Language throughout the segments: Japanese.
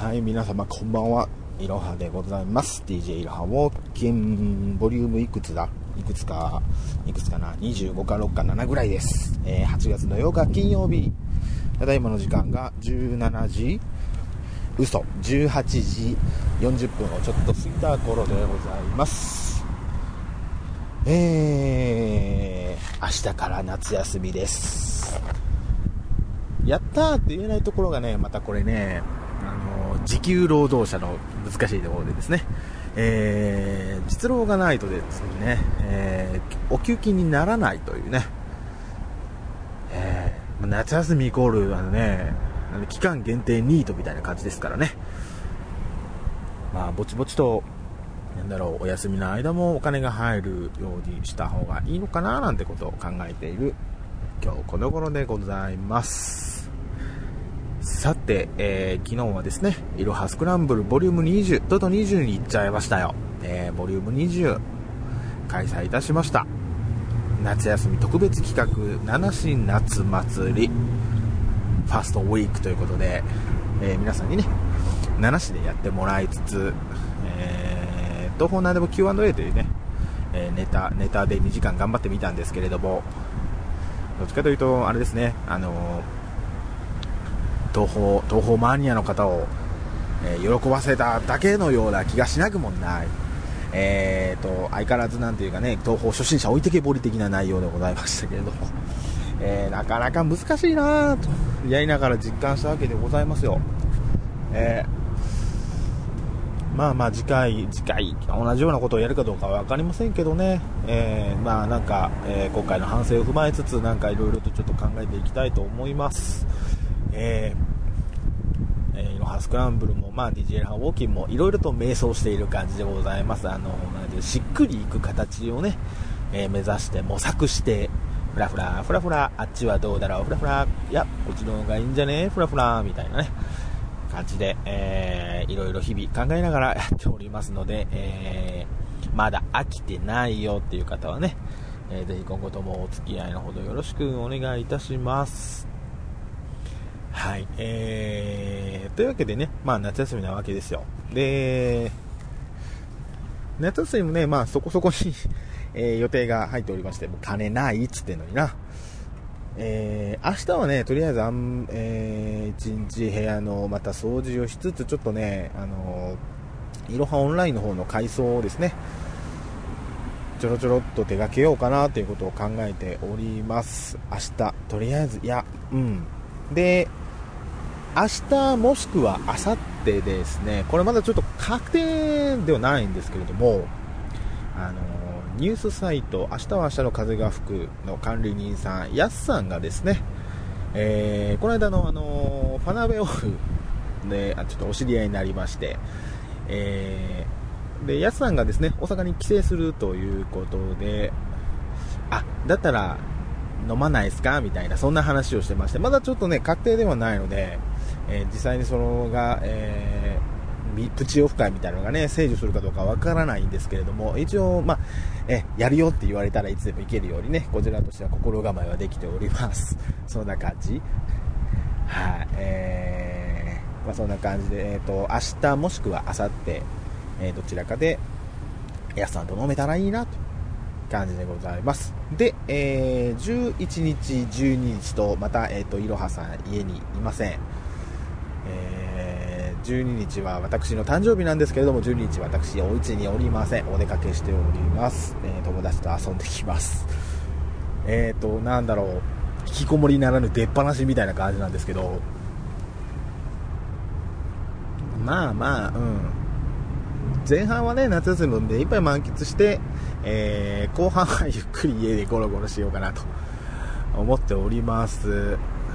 はい、皆様こんばんは。いろはでございます。 DJ いろはウォーキンボリュームいくつかな、25か6か7ぐらいです。8月の8日金曜日、ただいまの時間が18時40分をちょっと過ぎた頃でございます。明日から夏休みです。やったーって言えないところがね、またこれね、時給労働者の難しいところでですね、実労がないとですね、お給金にならないというね、夏休みイコール期間限定ニートみたいな感じですからね。ぼちぼちとお休みの間もお金が入るようにした方がいいのかななんてことを考えている今日この頃でございます。さて、昨日はですね、いろはスクランブルボリューム20と20に行っちゃいましたよ。ボリューム20開催いたしました。夏休み特別企画七市夏祭りファーストウィークということで、皆さんにね七市でやってもらいつつ、東方なんでも Q&A というね、ネタで2時間頑張ってみたんですけれども、どっちかというとあれですね、東方マニアの方を、喜ばせただけのような気がしなくもない、相変わらずなんていうかね、東方初心者置いてけぼり的な内容でございましたけれども、なかなか難しいなとやりながら実感したわけでございますよ。次回同じようなことをやるかどうかは分かりませんけどね、今回の反省を踏まえつついろいろとちょっと考えていきたいと思います。いろはスクランブルもDJ ランウォーキンもいろいろと迷走している感じでございます。しっくりいく形をね、目指して模索してフラフラあっちはどうだろうフラフラ、いやこっちの方がいいんじゃねフラフラみたいなね感じで、いろいろ日々考えながらやっておりますので、まだ飽きてないよっていう方はね、ぜひ今後ともお付き合いのほどよろしくお願いいたします。はい、というわけでね、夏休みなわけですよ。で、夏休みもね、そこそこに、予定が入っておりまして、もう金ないっつってんのにな。明日はね、とりあえず一日部屋のまた掃除をしつつ、ちょっとね、いろはオンラインの方の改装をですね、ちょろちょろっと手掛けようかなということを考えております。明日、とりあえず、で、明日もしくは明後日ですね、これまだちょっと確定ではないんですけれども、ニュースサイト明日は明日の風が吹くの管理人さんやすさんがですね、この間のファナベオフでちょっとお知り合いになりまして、でやすさんがですね大阪に帰省するということで、だったら飲まないですかみたいな、そんな話をしてまして、まだちょっとね確定ではないので、実際にそのが、プチオフ会みたいなのがね成就するかどうかわからないんですけれども、一応やるよって言われたらいつでも行けるようにね、こちらとしては心構えはできております。そんな感じ。はい、そんな感じで、明日もしくは明後日、どちらかでやすさんと飲めたらいいなと感じでございます。で、11日12日とまたいろはさん家にいません。12日は私の誕生日なんですけれども、12日は私お家におりません。お出かけしております。友達と遊んできます。引きこもりならぬ出っ放しみたいな感じなんですけど、前半はね夏休みでいっぱい満喫して、後半はゆっくり家でゴロゴロしようかなと思っております。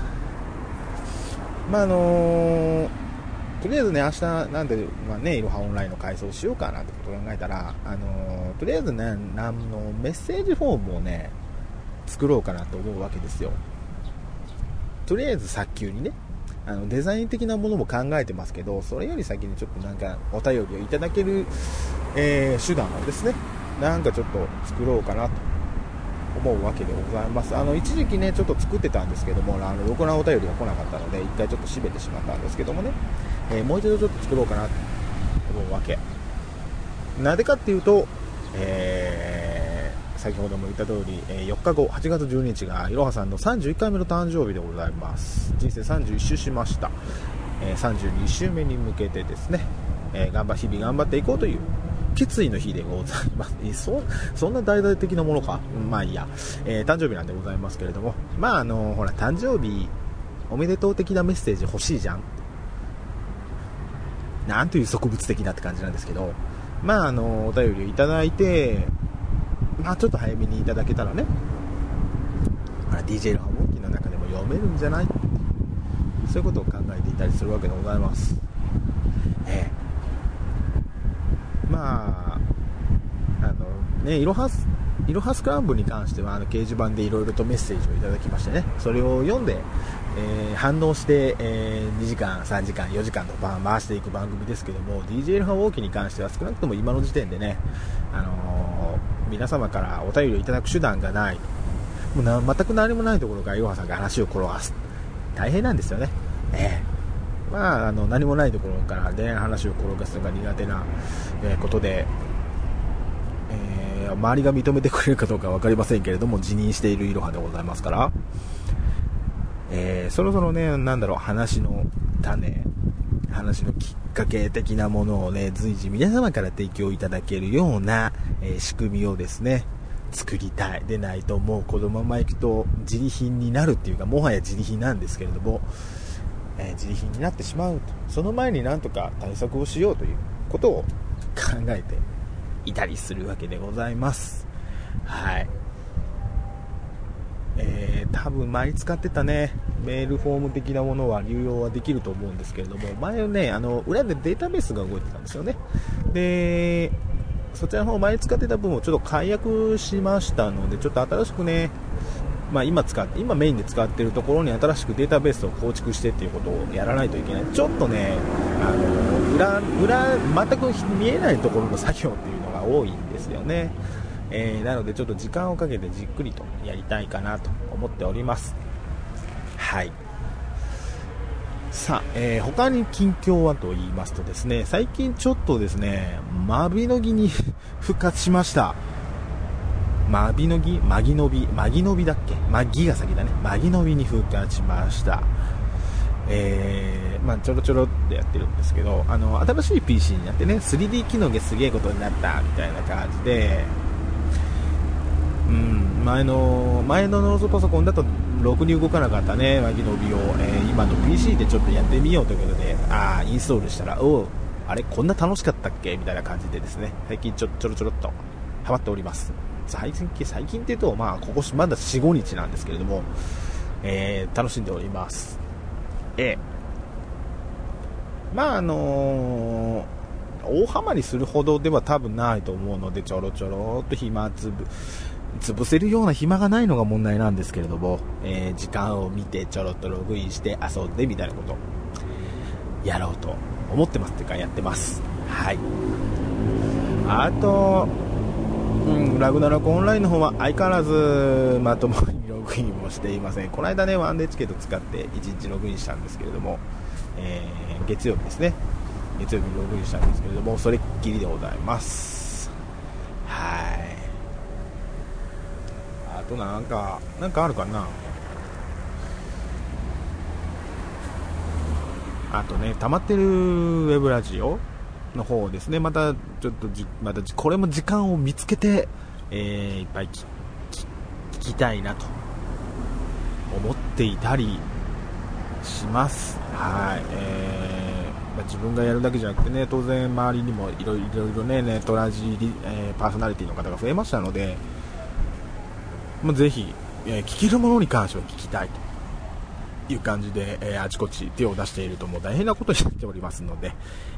とりあえずね明日なんでいろはオンラインの改装しようかなってことを考えたら、とりあえずねメッセージフォームをね作ろうかなと思うわけですよ。とりあえず早急にねデザイン的なものも考えてますけど、それより先にちょっとお便りをいただける、手段をですねちょっと作ろうかなと思うわけでございます。一時期ねちょっと作ってたんですけども、ろくなお便りが来なかったので一回ちょっと閉めてしまったんですけどもね、もう一度ちょっと作ろうかなと思うわけ。なぜかっていうと、先ほども言った通り、4日後8月12日がいろはさんの31回目の誕生日でございます。人生31周しました。32周目に向けてですね、日々頑張っていこうという決意の日でございます。そんな大々的なものか、まあいいや、誕生日なんでございますけれども、まあほら誕生日おめでとう的なメッセージ欲しいじゃん、なんという植物的なって感じなんですけど、まあお便りをいただいて、まあちょっと早めにいただけたらね、DJ のハモンキの中でも読めるんじゃない、そういうことを考えていたりするわけでございます。まあいろはスクランブルに関しては掲示板でいろいろとメッセージをいただきましてね、それを読んで、反応して、2時間3時間4時間と回していく番組ですけども、 DJ のハモンキに関しては少なくとも今の時点でね、皆様からお便りをいただく手段がない、もう全く何もないところからいろはさんが話を転がす、大変なんですよね。まあ、何もないところから恋愛話を転がすのが苦手な、ことで、周りが認めてくれるかどうか分かりませんけれども、辞任しているいろはでございますから、そろそろね、話の種、話のきっかけ的なものをね、随時皆様から提供いただけるような、仕組みをですね作りたい。でないともうこのままいくと自利品になるっていうか、もはや自利品なんですけれども、自利品になってしまうと、その前になんとか対策をしようということを考えていたりするわけでございます。はい。多分前使ってたねメールフォーム的なものは流用はできると思うんですけれども、前ね裏でデータベースが動いてたんですよね。でそちらの方前使ってた分をちょっと解約しましたので、ちょっと新しくね、まあ、今メインで使っているところに新しくデータベースを構築してっていうことをやらないといけない。ちょっとね裏全く見えないところの作業っていうのが多いんですよね。なのでちょっと時間をかけてじっくりとやりたいかなと思っております。はい。さあ、他に近況はと言いますとですね、最近ちょっとですねマビノギに復活しました。マギノビだっけ、マギが先だね、マギノビに復活しました。まあ、ちょろちょろってやってるんですけど、新しい PC になってね 3D 機能がすげえことになったみたいな感じで、前のノートパソコンだとろくに動かなかったねマギノビを、今の PC でちょっとやってみようということでインストールしたら、あれこんな楽しかったっけみたいな感じでですね、最近ちょろちょろっとハマっております。最近っていうと、まあここまだ 4,5 日なんですけれども、楽しんでおります。まあ大ハマりするほどでは多分ないと思うので、ちょろちょろっと潰せるような暇がないのが問題なんですけれども、時間を見てちょろっとログインして遊んでみたいなことやろうと思ってますっていうかやってます。はい。あとラグナロクオンラインの方は相変わらずまともにログインもしていません。この間ねワンデーチケット使って1日ログインしたんですけれども、月曜日ですね、月曜日にログインしたんですけれども、それっきりでございます。はい。あとなんかあるかな。あとね、溜まってるウェブラジオの方ですね、またこれも時間を見つけて、いっぱい聞きたいなと思っていたりします。はい。自分がやるだけじゃなくてね、当然周りにもいろいろねネットラジ、パーソナリティの方が増えましたので、ぜひ、聞けるものに関しては聞きたいという感じで、あちこち手を出しているともう大変なことになっておりますので、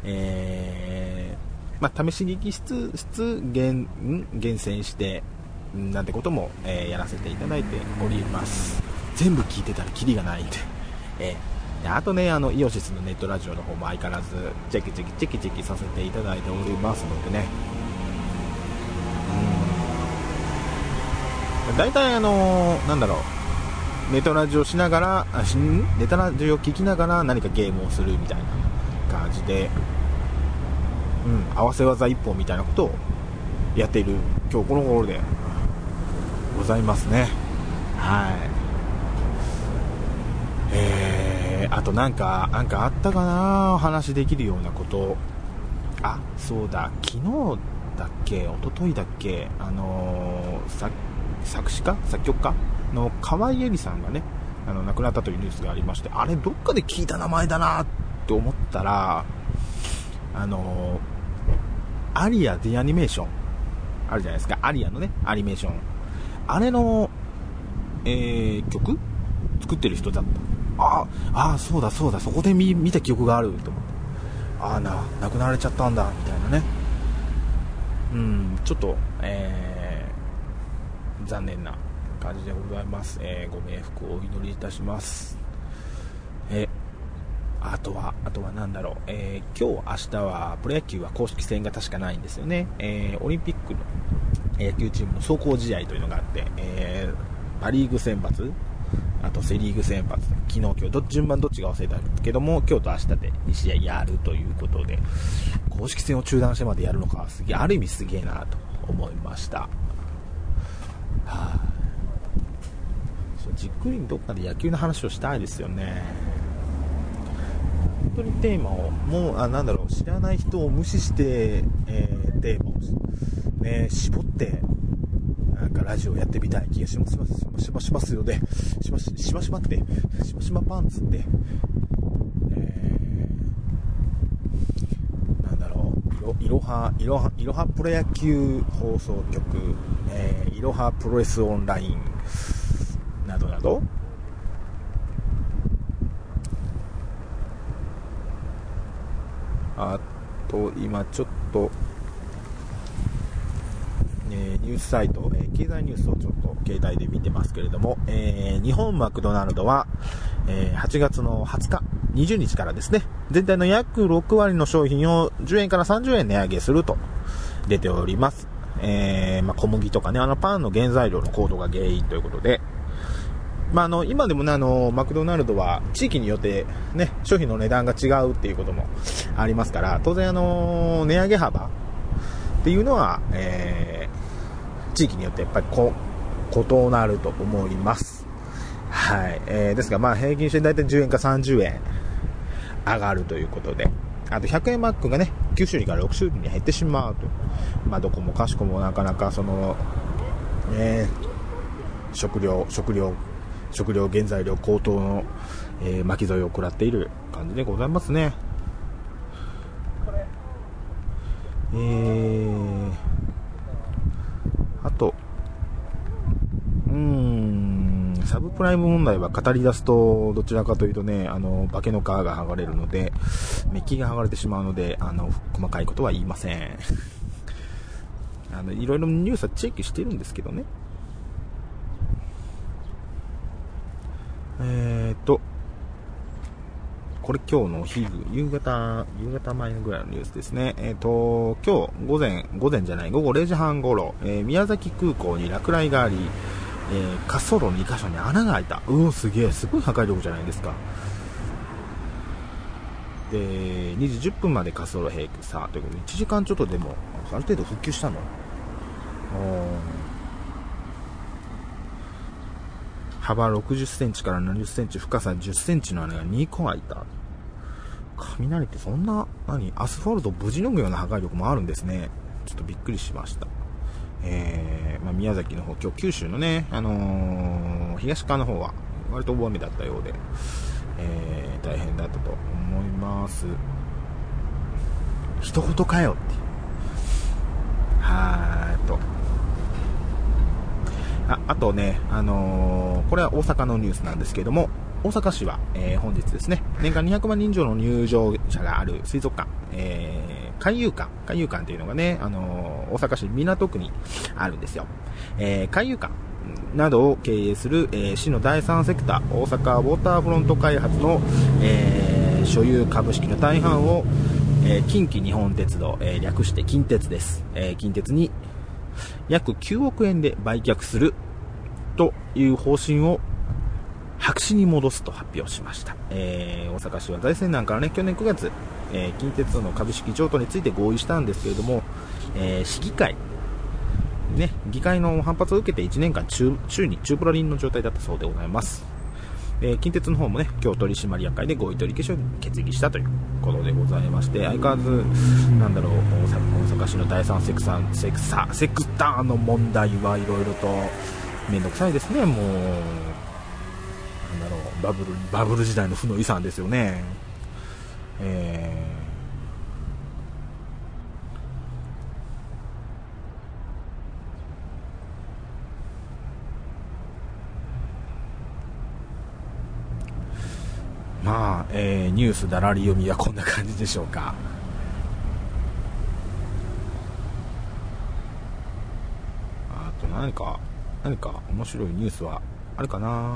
試し聞きしつつ厳選してなんてことも、やらせていただいております。全部聞いてたらキリがないんで、あとねイオシスのネットラジオの方も相変わらずチェキさせていただいておりますのでね、 大体なんだろう、ネタラジオしながらネタラジオ聞きながら何かゲームをするみたいな感じで、合わせ技一本みたいなことをやっている今日この頃でございますね。はい。あとなんかあったかな、お話できるようなこと。あ、そうだ、昨日だっけ一昨日だっけ、作曲家の河合恵里さんがね、亡くなったというニュースがありまして、あれどっかで聞いた名前だなって思ったら、アリア・ディアニメーションあるじゃないですか。アリアのね、アニメーション、あれの、曲作ってる人だった。そうだ、そこで見た記憶があると思って、亡くなられちゃったんだみたいなね。ちょっと、残念な感じでございます。ご冥福をお祈りいたします。あとは何だろう、今日明日はプロ野球は公式戦が確かないんですよね。オリンピックの野球チームの壮行試合というのがあって、パリーグ選抜、あとセリーグ選抜、昨日今日順番どっちが忘れたけども、今日と明日で2試合やるということで、公式戦を中断してまでやるのか、ある意味すげえなと思いました。じっくりどっかで野球の話をしたいですよね。本当にテーマをもう知らない人を無視して、テーマを、ね、絞ってなんかラジオやってみたい気がしますよね。しまパンツって、いろはプロ野球放送局、いろはプロレスオンラインなどなど、あと今ちょっと、ニュースサイト、経済ニュースをちょっと携帯で見てますけれども、日本マクドナルドは、8月の20日20日からですね、全体の約6割の商品を10円から30円値上げすると出ております。小麦とかね、パンの原材料の高騰が原因ということで、今でもね、マクドナルドは地域によってね、商品の値段が違うっていうこともありますから、当然値上げ幅っていうのは、地域によってやっぱり異なると思います。はい。ですが平均してだいたい10円か30円上がるということで、あと100円マックがね、9種類から6種類に減ってしまうと。どこもかしこもなかなか食料原材料高騰の、巻き添えを食らっている感じでございますね。あとサブプライム問題は語り出すとどちらかというとね、化けの皮が剥がれるので、メッキが剥がれてしまうので、細かいことは言いません。いろいろニュースはチェックしてるんですけどね。これ今日の夕方前ぐらいのニュースですね。今日午前じゃない、午後0時半頃、宮崎空港に落雷があり、滑走路の2カ所に穴が開いた。すごい破壊力じゃないですか。で、2時10分まで滑走路閉鎖ということで、1時間ちょっとでもある程度復旧したの。幅60センチから70センチ、深さ10センチの穴が2個開いた。雷ってそんな、アスファルトをぶち抜くような破壊力もあるんですね。ちょっとびっくりしました。宮崎の方、今日九州のね、東側の方は割と大雨だったようで、大変だったと思います。一言かよって。あとね、これは大阪のニュースなんですけれども、大阪市は、本日ですね、年間200万人以上の入場者がある水族館、海遊館っていうのがね、大阪市港区にあるんですよ。海遊館などを経営する、市の第三セクター、大阪ウォーターフロント開発の、所有株式の大半を、近畿日本鉄道、略して近鉄です。近鉄に約9億円で売却するという方針を白紙に戻すと発表しました。大阪市は財政難からね、去年9月、近鉄の株式譲渡について合意したんですけれども、市議会、ね、議会の反発を受けて1年間中プラリンの状態だったそうでございます。近鉄の方もね、今日取締役会で合意取り消しを決議したということでございまして、相変わらず、大阪市の第三セクターの問題はいろいろとめんどくさいですね。もうバブル時代の負の遺産ですよね。ニュースだらり読みはこんな感じでしょうか。あと何か面白いニュースはあるかな。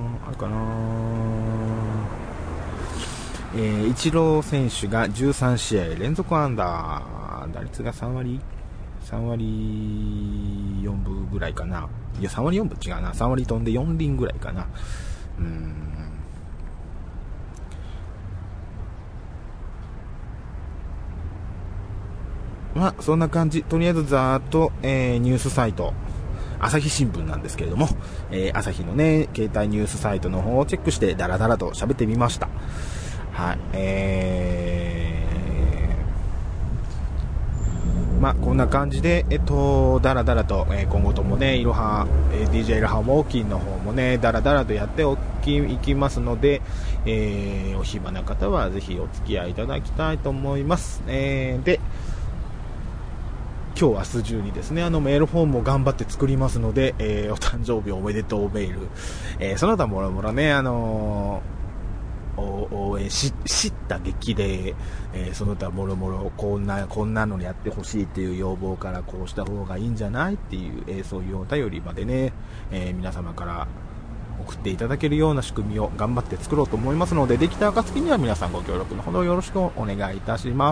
イチロー選手が13試合連続アンダー、打率が3割4分ぐらいかな。いや3割4分違うな、3割飛んで4厘ぐらいかな。そんな感じ。とりあえずざーっと、ニュースサイト、朝日新聞なんですけれども、朝日のね、携帯ニュースサイトの方をチェックしてダラダラと喋ってみました。はい。こんな感じで、ダラダラと、今後ともね、DJ いろはモーキンの方もね、ダラダラとやっていきますので、お暇な方はぜひお付き合いいただきたいと思います。で、今日明日中にですね、メールフォームを頑張って作りますので、お誕生日おめでとうメール、その他もろもろね、応援した激励、その他もろもろこんなのやってほしいっていう要望から、こうした方がいいんじゃないっていう、そういうお便りまでね、皆様から送っていただけるような仕組みを頑張って作ろうと思いますので、できた暁には皆さんご協力のほどよろしくお願いいたします。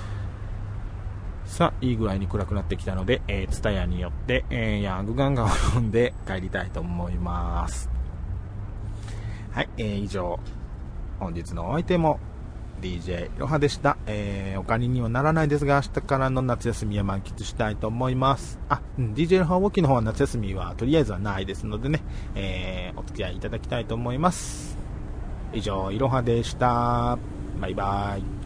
さあ、いい具合に暗くなってきたので、ツタヤによって、ヤングガンガンを読んで帰りたいと思います。はい、以上、本日のお相手も DJ いろはでした。お金にはならないですが、明日からの夏休みは満喫したいと思います。DJ いろはウォーキーの方は夏休みはとりあえずはないですのでね、お付き合いいただきたいと思います。以上、いろはでした。バイバイ。